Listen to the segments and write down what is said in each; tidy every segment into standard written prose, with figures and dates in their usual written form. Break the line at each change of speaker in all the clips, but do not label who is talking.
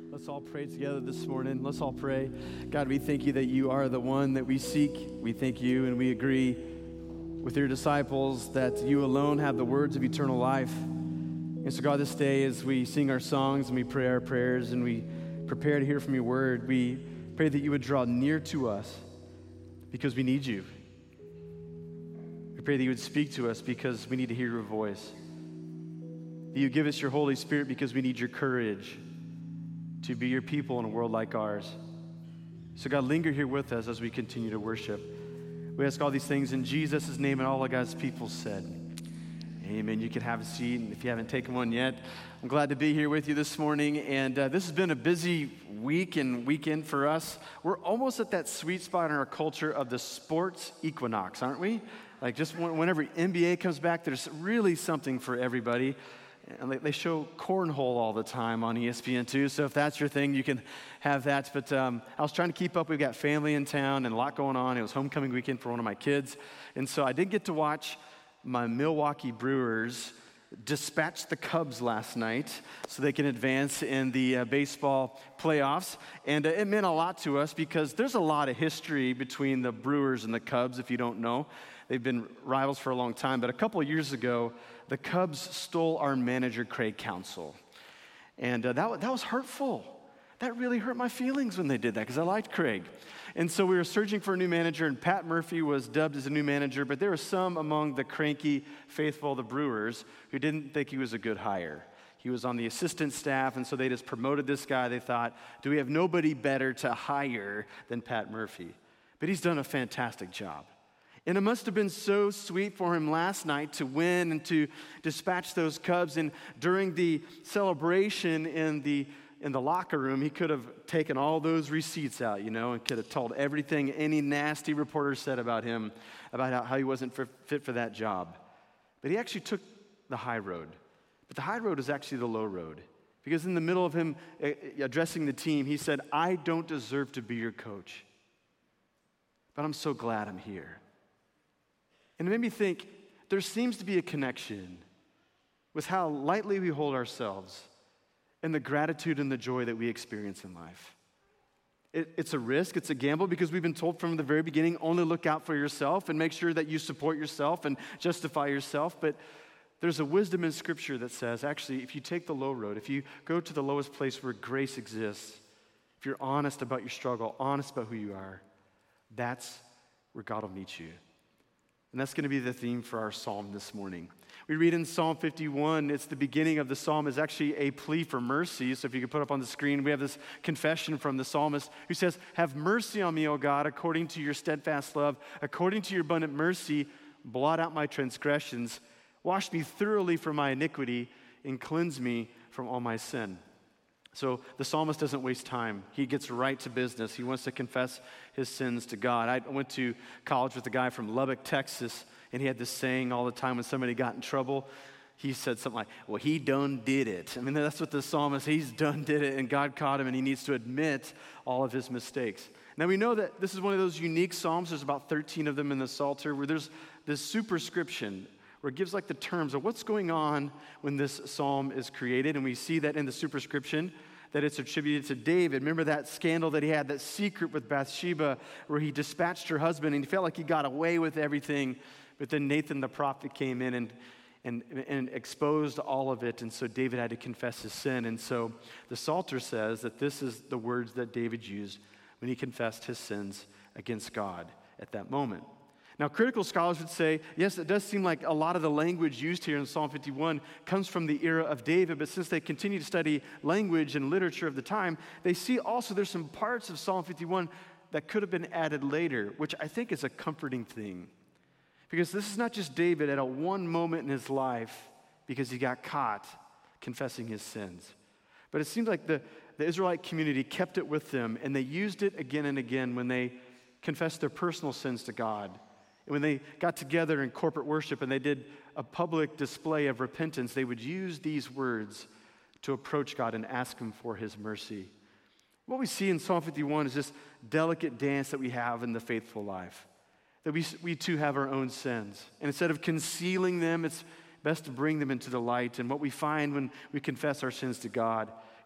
Let's all pray together this morning. Let's all pray. God, we thank you that you are the one that we seek. We thank you and we agree with your disciples that you alone have the words of eternal life. And so, God, this day as we sing our songs and we pray our prayers and we prepare to hear from your word, we pray that you would draw near to us because we need you. We pray that you would speak to us because we need to hear your voice. That you give us your Holy Spirit because we need your courage to be your people in a world like ours. So God, linger here with us as we continue to worship. We ask all these things in Jesus' name, and all of God's people said, amen. You can have a seat, and if you haven't taken one yet, I'm glad to be here with you this morning. And this has been a busy week and weekend for us. We're almost at that sweet spot in our culture of the sports equinox, aren't we? Like just whenever NBA comes back, there's really something for everybody. And they show cornhole all the time on ESPN too, so if that's your thing, you can have that. But I was trying to keep up. We've got family in town and a lot going on. It was homecoming weekend for one of my kids. And so I did get to watch my Milwaukee Brewers dispatch the Cubs last night so they can advance in the baseball playoffs. And it meant a lot to us because there's a lot of history between the Brewers and the Cubs, if you don't know. They've been rivals for a long time. But a couple of years ago, the Cubs stole our manager, Craig Counsell. And that was hurtful. That really hurt my feelings when they did that because I liked Craig. And so we were searching for a new manager, and Pat Murphy was dubbed as a new manager, but there were some among the cranky faithful of the Brewers who didn't think he was a good hire. He was on the assistant staff, and so they just promoted this guy. They thought, do we have nobody better to hire than Pat Murphy? But he's done a fantastic job. And it must have been so sweet for him last night to win and to dispatch those Cubs. And during the celebration in the locker room, he could have taken all those receipts out, and could have told everything any nasty reporter said about him, about how he wasn't fit for that job. But he actually took the high road. But the high road is actually the low road. Because in the middle of him addressing the team, he said, I don't deserve to be your coach, but I'm so glad I'm here. And it made me think, there seems to be a connection with how lightly we hold ourselves and the gratitude and the joy that we experience in life. It's a risk, it's a gamble, because we've been told from the very beginning, only look out for yourself and make sure that you support yourself and justify yourself. But there's a wisdom in Scripture that says, actually, if you take the low road, if you go to the lowest place where grace exists, if you're honest about your struggle, honest about who you are, that's where God will meet you. And that's going to be the theme for our psalm this morning. We read in Psalm 51, it's the beginning of the psalm, is actually a plea for mercy. So if you could put up on the screen, we have this confession from the psalmist who says, have mercy on me, O God, according to your steadfast love, according to your abundant mercy, blot out my transgressions, wash me thoroughly from my iniquity, and cleanse me from all my sin. So the psalmist doesn't waste time. He gets right to business. He wants to confess his sins to God. I went to college with a guy from Lubbock, Texas, and he had this saying all the time when somebody got in trouble. He said something like, well, he done did it. I mean, that's what the psalmist, he's done did it, and God caught him, and he needs to admit all of his mistakes. Now, we know that this is one of those unique psalms. There's about 13 of them in the Psalter, where there's this superscription, where it gives like the terms of what's going on when this psalm is created. And we see that in the superscription, that it's attributed to David. Remember that scandal that he had, that secret with Bathsheba, where he dispatched her husband, and he felt like he got away with everything. But then Nathan the prophet came in and exposed all of it, and so David had to confess his sin. And so the Psalter says that this is the words that David used when he confessed his sins against God at that moment. Now, critical scholars would say, yes, it does seem like a lot of the language used here in Psalm 51 comes from the era of David, but since they continue to study language and literature of the time, they see also there's some parts of Psalm 51 that could have been added later, which I think is a comforting thing. Because this is not just David at a one moment in his life because he got caught confessing his sins. But it seems like the Israelite community kept it with them, and they used it again and again when they confessed their personal sins to God. And when they got together in corporate worship and they did a public display of repentance, they would use these words to approach God and ask him for his mercy. What we see in Psalm 51 is this delicate dance that we have in the faithful life, that we too have our own sins. And instead of concealing them, it's best to bring them into the light. And what we find when we confess our sins to God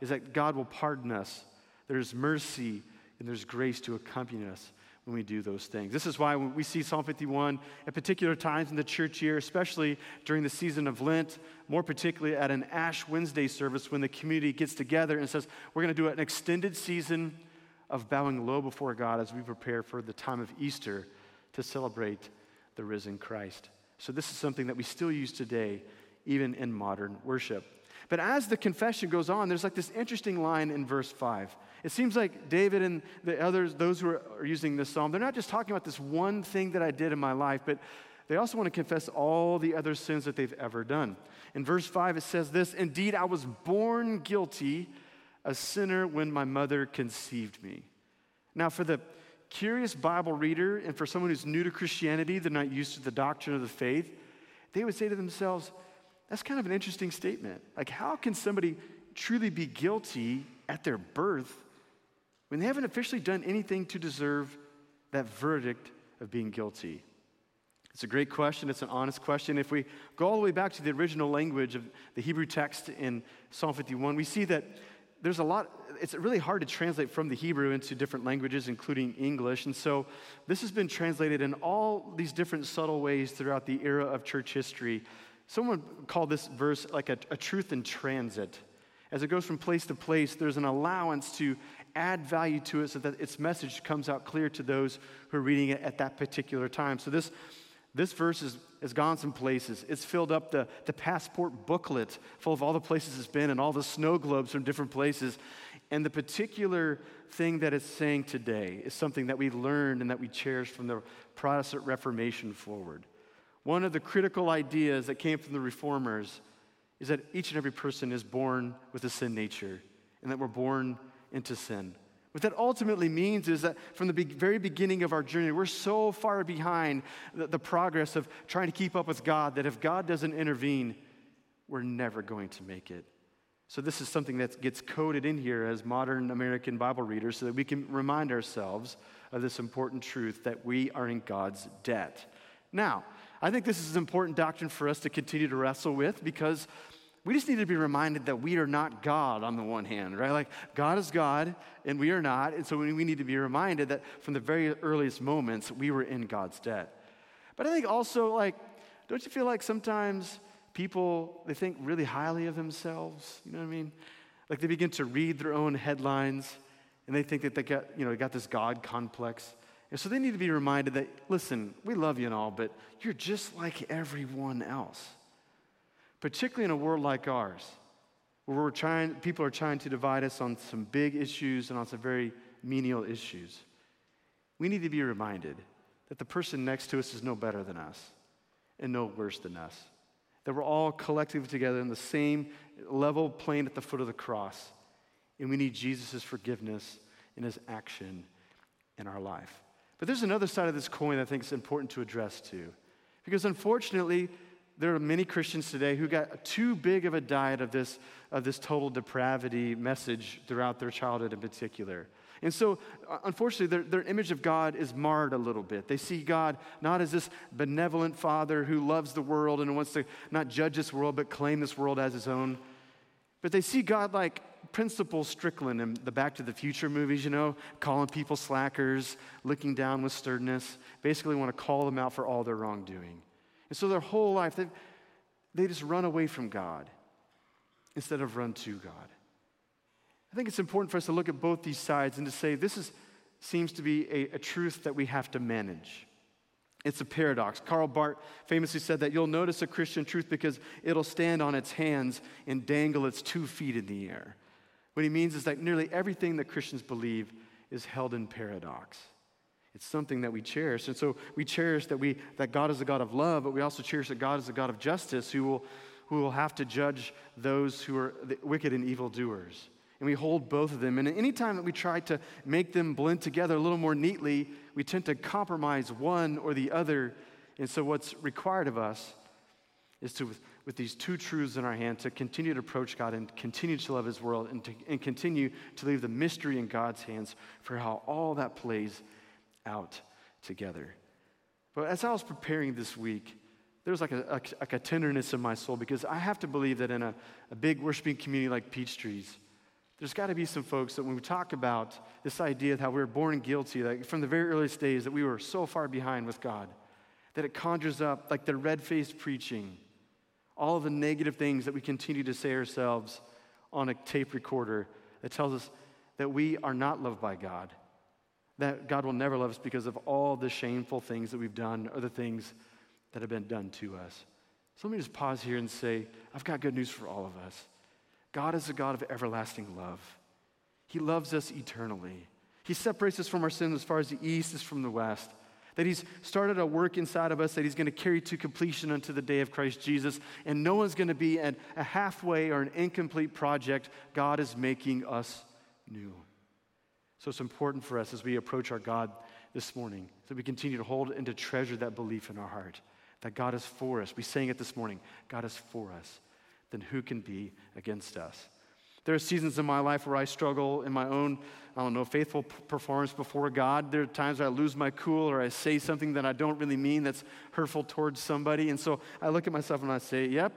is that God will pardon us. There's mercy and there's grace to accompany us when we do those things. This is why when we see Psalm 51 at particular times in the church year, especially during the season of Lent, more particularly at an Ash Wednesday service when the community gets together and says, we're going to do an extended season of bowing low before God as we prepare for the time of Easter to celebrate the risen Christ. So this is something that we still use today, even in modern worship. But as the confession goes on, there's like this interesting line in verse 5. It seems like David and the others, those who are using this psalm, they're not just talking about this one thing that I did in my life, but they also want to confess all the other sins that they've ever done. In verse 5, it says this, "Indeed, I was born guilty, a sinner when my mother conceived me." Now, for the curious Bible reader and for someone who's new to Christianity, they're not used to the doctrine of the faith, they would say to themselves, that's kind of an interesting statement. Like, how can somebody truly be guilty at their birth when they haven't officially done anything to deserve that verdict of being guilty? It's a great question. It's an honest question. If we go all the way back to the original language of the Hebrew text in Psalm 51, we see that there's a lot, it's really hard to translate from the Hebrew into different languages, including English. And so this has been translated in all these different subtle ways throughout the era of church history. Someone called this verse like a truth in transit. As it goes from place to place, there's an allowance to add value to it so that its message comes out clear to those who are reading it at that particular time. So this verse has gone some places. It's filled up the passport booklet full of all the places it's been and all the snow globes from different places. And the particular thing that it's saying today is something that we learned and that we cherish from the Protestant Reformation forward. One of the critical ideas that came from the Reformers is that each and every person is born with a sin nature and that we're born into sin. What that ultimately means is that from the very beginning of our journey, we're so far behind the progress of trying to keep up with God that if God doesn't intervene, we're never going to make it. So this is something that gets coded in here as modern American Bible readers so that we can remind ourselves of this important truth that we are in God's debt. Now, I think this is an important doctrine for us to continue to wrestle with because we just need to be reminded that we are not God on the one hand, right? Like, God is God, and we are not. And so we need to be reminded that from the very earliest moments, we were in God's debt. But I think also, like, don't you feel like sometimes people, they think really highly of themselves? You know what I mean? Like, they begin to read their own headlines, and they think that they got this God complex. And so they need to be reminded that, listen, we love you and all, but you're just like everyone else. Particularly in a world like ours, where people are trying to divide us on some big issues and on some very menial issues. We need to be reminded that the person next to us is no better than us and no worse than us. That we're all collectively together in the same level plane at the foot of the cross. And we need Jesus' forgiveness and his action in our life. But there's another side of this coin I think is important to address too. Because unfortunately, there are many Christians today who got too big of a diet of this total depravity message throughout their childhood in particular. And so, unfortunately, their image of God is marred a little bit. They see God not as this benevolent father who loves the world and wants to not judge this world but claim this world as his own. But they see God like Principal Strickland in the Back to the Future movies, calling people slackers, looking down with sternness, basically want to call them out for all their wrongdoing. And so their whole life, they just run away from God instead of run to God. I think it's important for us to look at both these sides and to say seems to be a truth that we have to manage. It's a paradox. Karl Barth famously said that you'll notice a Christian truth because it'll stand on its hands and dangle its 2 feet in the air. What he means is that nearly everything that Christians believe is held in paradox. It's something that we cherish. And so we cherish that God is a God of love, but we also cherish that God is a God of justice who will have to judge those who are the wicked and evildoers. And we hold both of them. And any time that we try to make them blend together a little more neatly, we tend to compromise one or the other. And so what's required of us is to, with these 2 truths in our hand, to continue to approach God and continue to love his world and continue to leave the mystery in God's hands for how all that plays out together. But as I was preparing this week, there was like a tenderness in my soul because I have to believe that in a big worshiping community like Peachtree's, there's got to be some folks that when we talk about this idea of how we were born guilty, like from the very earliest days that we were so far behind with God, that it conjures up like the red-faced preaching, all of the negative things that we continue to say ourselves on a tape recorder that tells us that we are not loved by God, that God will never love us because of all the shameful things that we've done or the things that have been done to us. So let me just pause here and say, I've got good news for all of us. God is a God of everlasting love. He loves us eternally. He separates us from our sins as far as the east is from the west. That he's started a work inside of us that he's going to carry to completion unto the day of Christ Jesus. And no one's going to be a halfway or an incomplete project. God is making us new. So it's important for us as we approach our God this morning that we continue to hold and to treasure that belief in our heart, that God is for us. We sang it this morning, God is for us. Then who can be against us? There are seasons in my life where I struggle in my own, faithful performance before God. There are times where I lose my cool or I say something that I don't really mean that's hurtful towards somebody. And so I look at myself and I say, yep,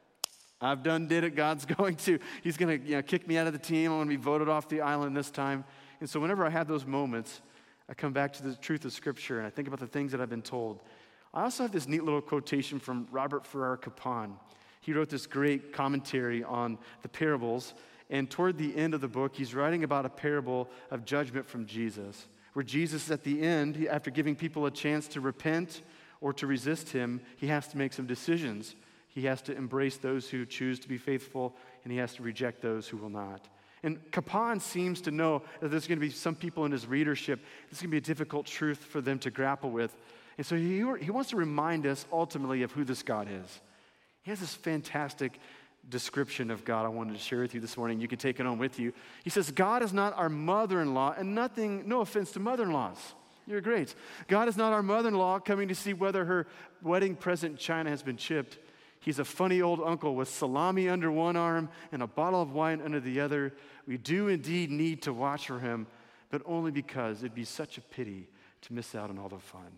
I've done did it. He's going to kick me out of the team. I'm going to be voted off the island this time. And so whenever I have those moments, I come back to the truth of Scripture and I think about the things that I've been told. I also have this neat little quotation from Robert Farrar Capon. He wrote this great commentary on the parables, and toward the end of the book, he's writing about a parable of judgment from Jesus, where Jesus at the end, after giving people a chance to repent or to resist him, he has to make some decisions. He has to embrace those who choose to be faithful, and he has to reject those who will not. And Capon seems to know that there's going to be some people in his readership, this is going to be a difficult truth for them to grapple with. And so he wants to remind us ultimately of who this God is. He has this fantastic description of God I wanted to share with you this morning. You can take it on with you. He says, God is not our mother-in-law, and no offense to mother-in-laws. You're great. God is not our mother-in-law coming to see whether her wedding present china has been chipped. He's a funny old uncle with salami under one arm and a bottle of wine under the other. We do indeed need to watch for him, but only because it'd be such a pity to miss out on all the fun.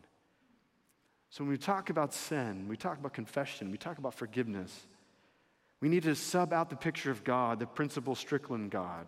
So when we talk about sin, we talk about confession, we talk about forgiveness, we need to sub out the picture of God, the Principal Strickland God.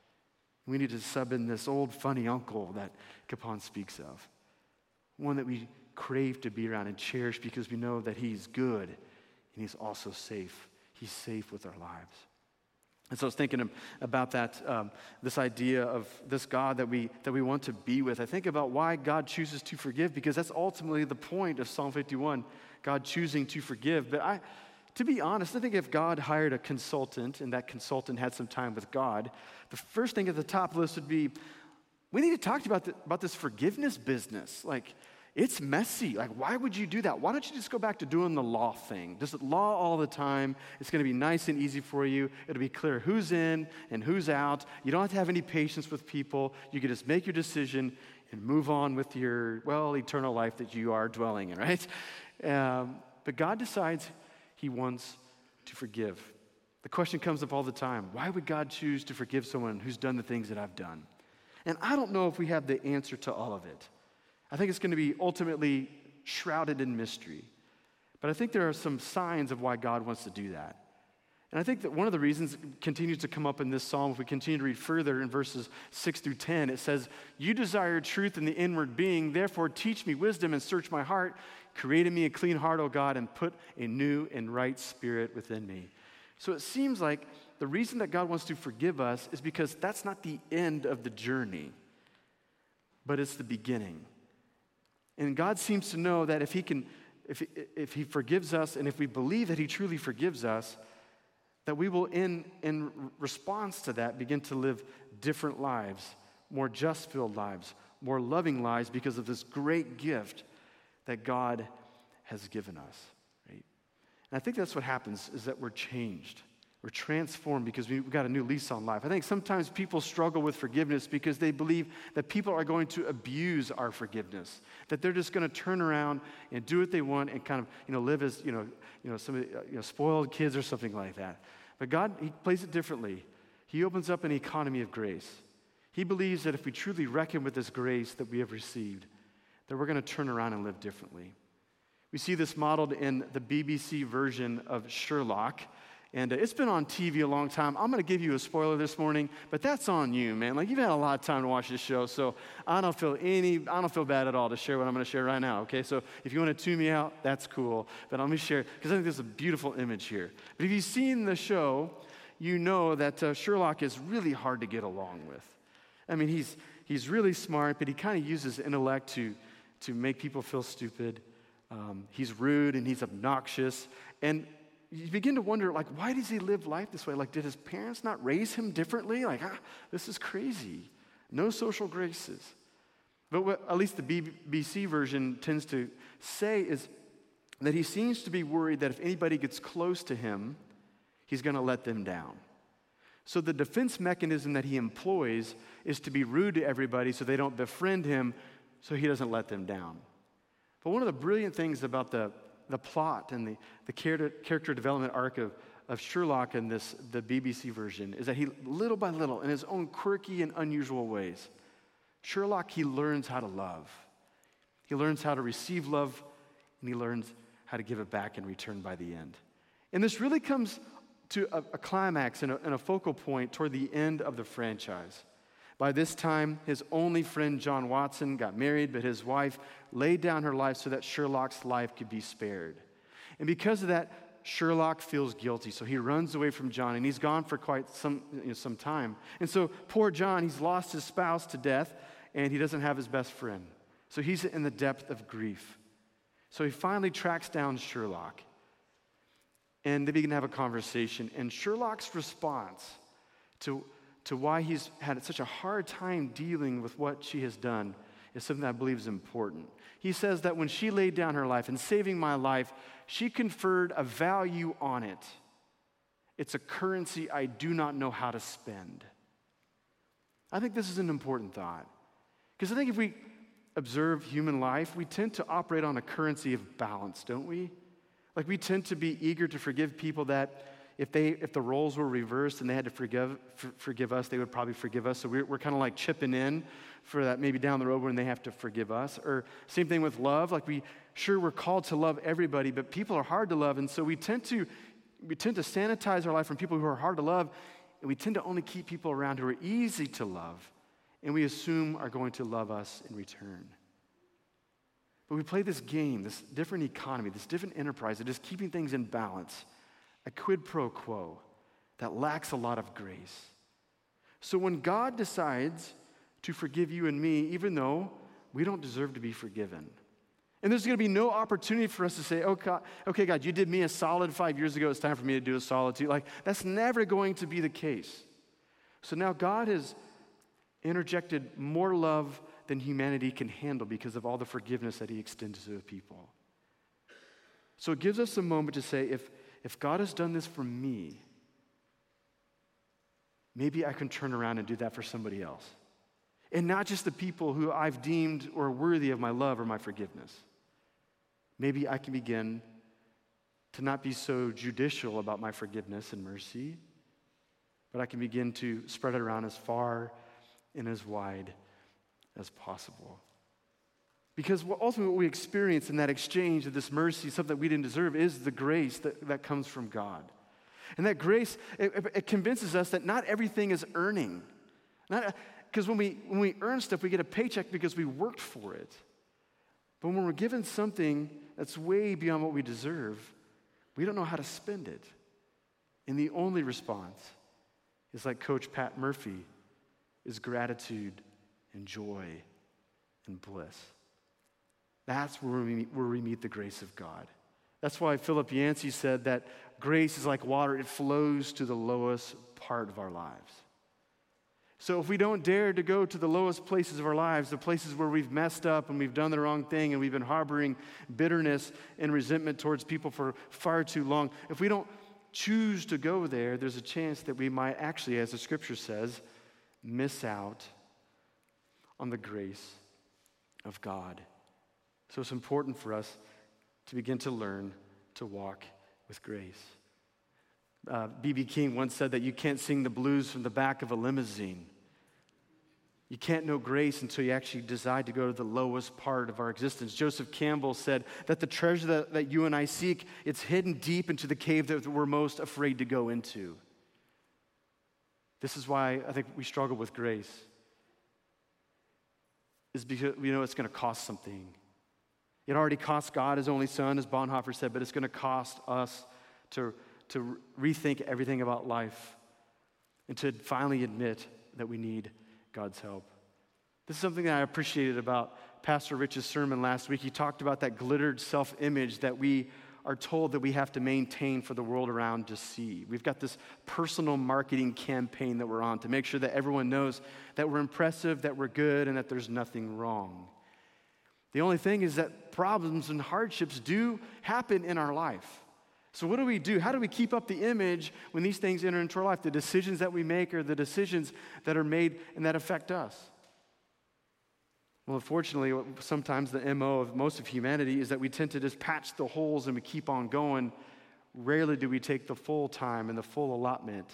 We need to sub in this old funny uncle that Capon speaks of, one that we crave to be around and cherish because we know that he's good and he's also safe. He's safe with our lives. And so I was thinking about that, this idea of this God that we want to be with. I think about why God chooses to forgive, because that's ultimately the point of Psalm 51, God choosing to forgive. But to be honest, I think if God hired a consultant and that consultant had some time with God, the first thing at the top of the list would be, we need to talk about this forgiveness business. Like, it's messy. Like, why would you do that? Why don't you just go back to doing the law thing? Just law all the time. It's going to be nice and easy for you. It'll be clear who's in and who's out. You don't have to have any patience with people. You can just make your decision and move on with your, eternal life that you are dwelling in, right? But God decides he wants to forgive. The question comes up all the time. Why would God choose to forgive someone who's done the things that I've done? And I don't know if we have the answer to all of it. I think it's going to be ultimately shrouded in mystery. But I think there are some signs of why God wants to do that. And I think that one of the reasons continues to come up in this psalm, if we continue to read further in verses 6 through 10, it says, you desire truth in the inward being, therefore teach me wisdom and search my heart. Create in me a clean heart, O God, and put a new and right spirit within me. So it seems like the reason that God wants to forgive us is because that's not the end of the journey, but it's the beginning. And God seems to know that if he forgives us, and if we believe that he truly forgives us, that we will, in response to that, begin to live different lives, more just-filled lives, more loving lives, because of this great gift that God has given us, right? And I think that's what happens, is that we're changed. We're transformed because we've got a new lease on life. I think sometimes people struggle with forgiveness because they believe that people are going to abuse our forgiveness, that they're just going to turn around and do what they want and kind of, live as, some spoiled kids or something like that. But God, he plays it differently. He opens up an economy of grace. He believes that if we truly reckon with this grace that we have received, that we're going to turn around and live differently. We see this modeled in the BBC version of Sherlock. And it's been on TV a long time. I'm going to give you a spoiler this morning, but that's on you, man. Like, you've had a lot of time to watch this show, so I don't feel bad at all to share what I'm going to share right now, okay? So if you want to tune me out, that's cool. But let me share, because I think there's a beautiful image here. But if you've seen the show, you know that Sherlock is really hard to get along with. I mean, he's really smart, but he kind of uses intellect to make people feel stupid. He's rude and he's obnoxious. And you begin to wonder, like, why does he live life this way? Like, did his parents not raise him differently? Like, this is crazy. No social graces. But what at least the BBC version tends to say is that he seems to be worried that if anybody gets close to him, he's going to let them down. So the defense mechanism that he employs is to be rude to everybody so they don't befriend him, so he doesn't let them down. But one of the brilliant things about the plot and the character development arc of Sherlock in the BBC version is that he, little by little, in his own quirky and unusual ways, Sherlock, he learns how to love. He learns how to receive love, and he learns how to give it back in return by the end. And this really comes to a climax and a focal point toward the end of the franchise. By this time, his only friend, John Watson, got married, but his wife laid down her life so that Sherlock's life could be spared. And because of that, Sherlock feels guilty, so he runs away from John, and he's gone for quite some time. And so poor John, he's lost his spouse to death, and he doesn't have his best friend. So he's in the depth of grief. So he finally tracks down Sherlock, and they begin to have a conversation. And Sherlock's response to why he's had such a hard time dealing with what she has done is something that I believe is important. He says that when she laid down her life and saving my life, she conferred a value on it. It's a currency I do not know how to spend. I think this is an important thought. Because I think if we observe human life, we tend to operate on a currency of balance, don't we? Like, we tend to be eager to forgive people that if the roles were reversed and they had to forgive us, they would probably forgive us. So we're kind of like chipping in for that maybe down the road when they have to forgive us. Or same thing with love. Like, we're called to love everybody, but people are hard to love, and so we tend to sanitize our life from people who are hard to love, and we tend to only keep people around who are easy to love, and we assume are going to love us in return. But we play this game, this different economy, this different enterprise that is keeping things in balance, a quid pro quo that lacks a lot of grace. So when God decides to forgive you and me, even though we don't deserve to be forgiven, and there's going to be no opportunity for us to say, okay, God, you did me a solid 5 years ago, it's time for me to do a solid 2. Like, that's never going to be the case. So now God has interjected more love than humanity can handle because of all the forgiveness that he extends to the people. So it gives us a moment to say, if God has done this for me, maybe I can turn around and do that for somebody else. And not just the people who I've deemed or worthy of my love or my forgiveness. Maybe I can begin to not be so judicial about my forgiveness and mercy, but I can begin to spread it around as far and as wide as possible. Because ultimately what we experience in that exchange of this mercy, something that we didn't deserve, is the grace that comes from God. And that grace, it convinces us that not everything is earning. Because when we earn stuff, we get a paycheck because we worked for it. But when we're given something that's way beyond what we deserve, we don't know how to spend it. And the only response is like Coach Pat Murphy, is gratitude and joy and bliss. That's where we meet the grace of God. That's why Philip Yancey said that grace is like water. It flows to the lowest part of our lives. So if we don't dare to go to the lowest places of our lives, the places where we've messed up and we've done the wrong thing and we've been harboring bitterness and resentment towards people for far too long, if we don't choose to go there, there's a chance that we might actually, as the scripture says, miss out on the grace of God. So it's important for us to begin to learn to walk with grace. B.B. King once said that you can't sing the blues from the back of a limousine. You can't know grace until you actually decide to go to the lowest part of our existence. Joseph Campbell said that the treasure that you and I seek, it's hidden deep into the cave that we're most afraid to go into. This is why I think we struggle with grace. Is because we know it's going to cost something. It already cost God his only son, as Bonhoeffer said, but it's going to cost us to rethink everything about life and to finally admit that we need God's help. This is something that I appreciated about Pastor Rich's sermon last week. He talked about that glittered self-image that we are told that we have to maintain for the world around to see. We've got this personal marketing campaign that we're on to make sure that everyone knows that we're impressive, that we're good, and that there's nothing wrong. The only thing is that problems and hardships do happen in our life. So what do we do? How do we keep up the image when these things enter into our life? The decisions that we make are the decisions that are made and that affect us. Well, unfortunately, sometimes the MO of most of humanity is that we tend to just patch the holes and we keep on going. Rarely do we take the full time and the full allotment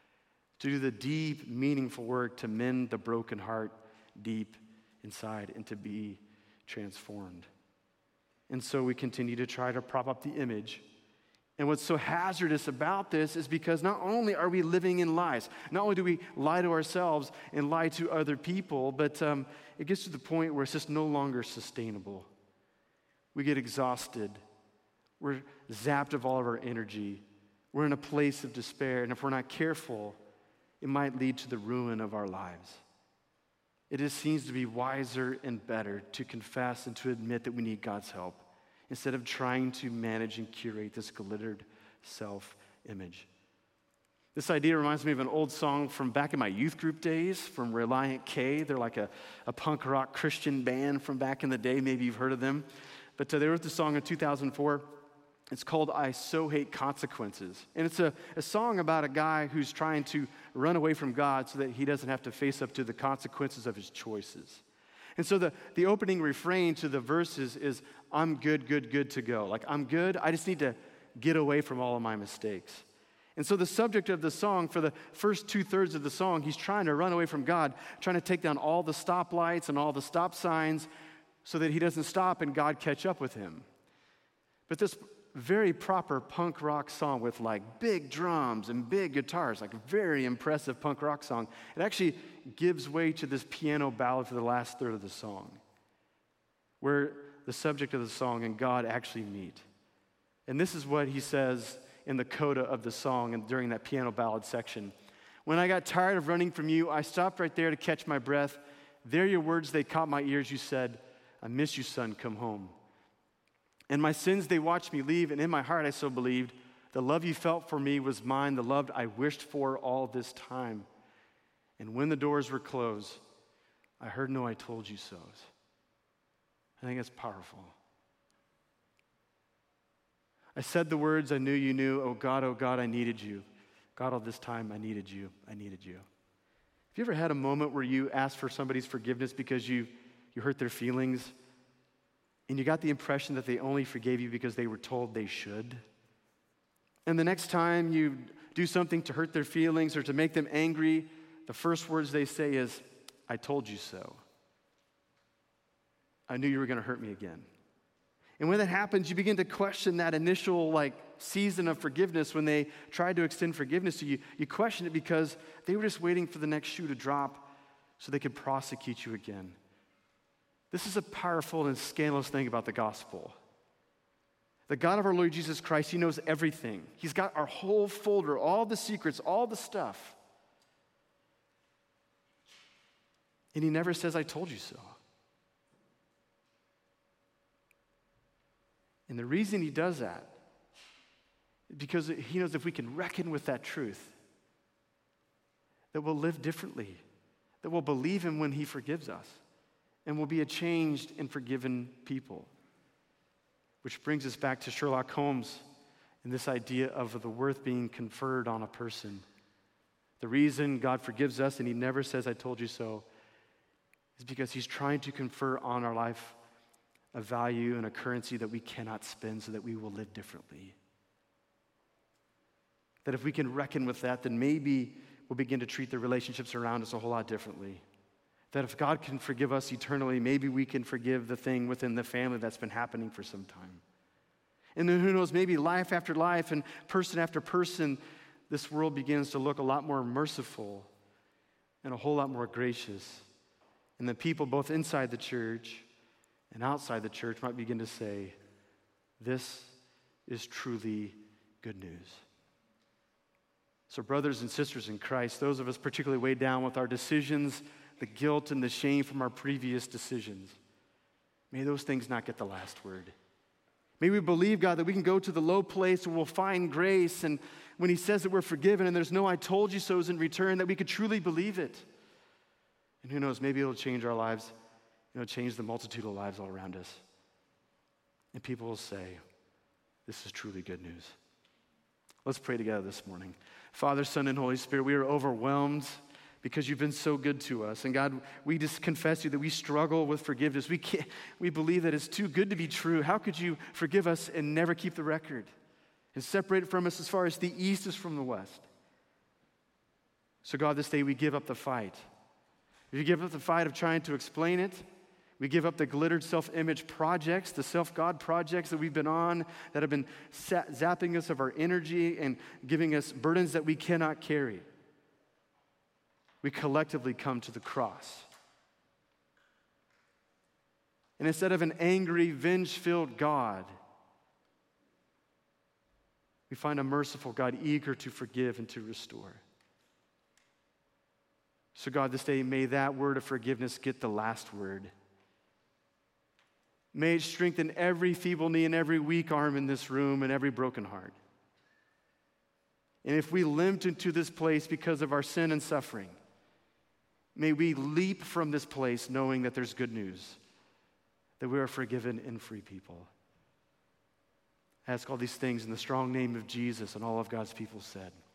to do the deep, meaningful work to mend the broken heart deep inside and to be transformed. And so we continue to try to prop up the image. And what's so hazardous about this is because not only are we living in lies, not only do we lie to ourselves and lie to other people, but it gets to the point where it's just no longer sustainable. We get exhausted. We're zapped of all of our energy. We're in a place of despair. And if we're not careful, it might lead to the ruin of our lives. It just seems to be wiser and better to confess and to admit that we need God's help, instead of trying to manage and curate this glittered self-image. This idea reminds me of an old song from back in my youth group days from Relient K. They're like a punk rock Christian band from back in the day. Maybe you've heard of them. But they wrote the song in 2004. It's called I So Hate Consequences. And it's a song about a guy who's trying to run away from God so that he doesn't have to face up to the consequences of his choices. And so the opening refrain to the verses is, I'm good, good, good to go. Like, I'm good, I just need to get away from all of my mistakes. And so the subject of the song, for the first 2/3 of the song, he's trying to run away from God, trying to take down all the stoplights and all the stop signs so that he doesn't stop and God catch up with him. But this very proper punk rock song with like big drums and big guitars, like a very impressive punk rock song, it actually gives way to this piano ballad for the last third of the song, where the subject of the song and God actually meet. And this is what he says in the coda of the song and during that piano ballad section. When I got tired of running from you, I stopped right there to catch my breath. There your words, they caught my ears. You said, I miss you, son, come home. And my sins, they watched me leave, and in my heart I so believed. The love you felt for me was mine, the love I wished for all this time. And when the doors were closed, I heard no I told you so's. I think that's powerful. I said the words I knew you knew, oh God, I needed you. God, all this time I needed you, I needed you. Have you ever had a moment where you asked for somebody's forgiveness because you hurt their feelings? And you got the impression that they only forgave you because they were told they should. And the next time you do something to hurt their feelings or to make them angry, the first words they say is, I told you so. I knew you were going to hurt me again. And when that happens, you begin to question that initial season of forgiveness when they tried to extend forgiveness to you. You question it because they were just waiting for the next shoe to drop so they could prosecute you again. This is a powerful and scandalous thing about the gospel. The God of our Lord Jesus Christ, he knows everything. He's got our whole folder, all the secrets, all the stuff. And he never says, I told you so. And the reason he does that is because he knows if we can reckon with that truth, that we'll live differently, that we'll believe him when he forgives us, and we'll be a changed and forgiven people. Which brings us back to Sherlock Holmes and this idea of the worth being conferred on a person. The reason God forgives us and he never says, I told you so, is because he's trying to confer on our life a value and a currency that we cannot spend so that we will live differently. That if we can reckon with that, then maybe we'll begin to treat the relationships around us a whole lot differently. That if God can forgive us eternally, maybe we can forgive the thing within the family that's been happening for some time. And then who knows, maybe life after life and person after person, this world begins to look a lot more merciful and a whole lot more gracious. And the people both inside the church and outside the church might begin to say, this is truly good news. So brothers and sisters in Christ, those of us particularly weighed down with our decisions, the guilt and the shame from our previous decisions, may those things not get the last word. May we believe, God, that we can go to the low place and we'll find grace, and when he says that we're forgiven and there's no I told you so's in return, that we could truly believe it. And who knows, maybe it'll change our lives, change the multitude of lives all around us. And people will say, this is truly good news. Let's pray together this morning. Father, Son, and Holy Spirit, we are overwhelmed because you've been so good to us. And God, we just confess to you that we struggle with forgiveness. We believe that it's too good to be true. How could you forgive us and never keep the record and separate it from us as far as the east is from the west? So God, this day we give up the fight. We give up the fight of trying to explain it. We give up the glittered self-image projects, the self-God projects that we've been on that have been zapping us of our energy and giving us burdens that we cannot carry. We collectively come to the cross. And instead of an angry, venge-filled God, we find a merciful God eager to forgive and to restore. So God, this day, may that word of forgiveness get the last word. May it strengthen every feeble knee and every weak arm in this room and every broken heart. And if we limped into this place because of our sin and suffering, may we leap from this place knowing that there's good news, that we are forgiven and free people. I ask all these things in the strong name of Jesus, and all of God's people said.